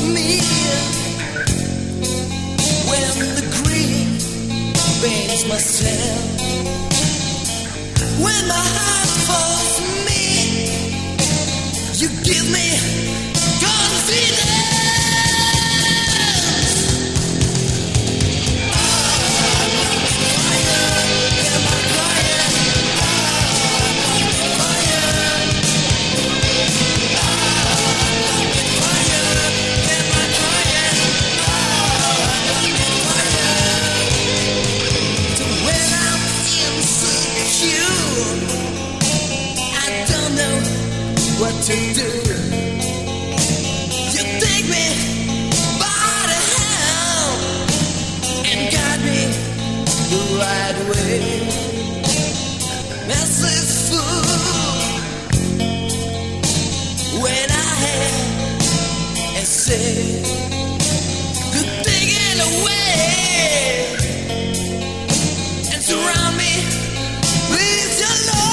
me when the green pains myself. When my heart falls me, you give me confidence. What to do? You take me by the hand and guide me the right way. Merciful when I have and say to take it away and surround me with your love.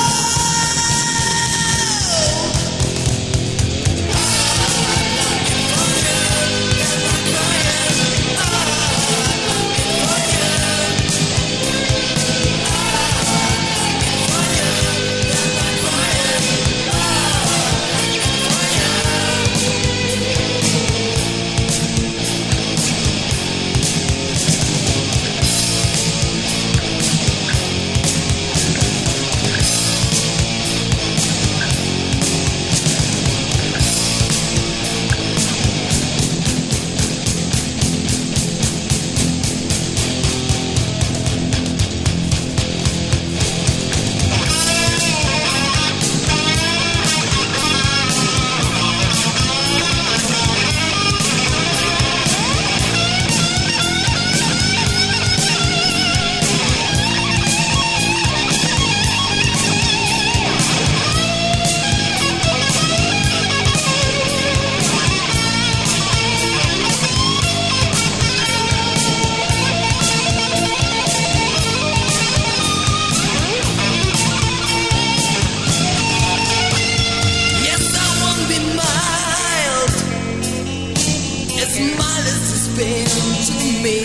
To me,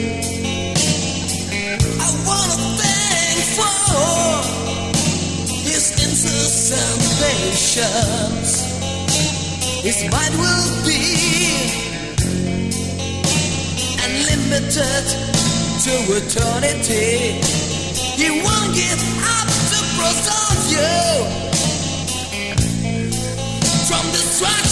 I wanna thank for his incessant patience. His mind will be unlimited to eternity. He won't give up the pursuit of you from destruction.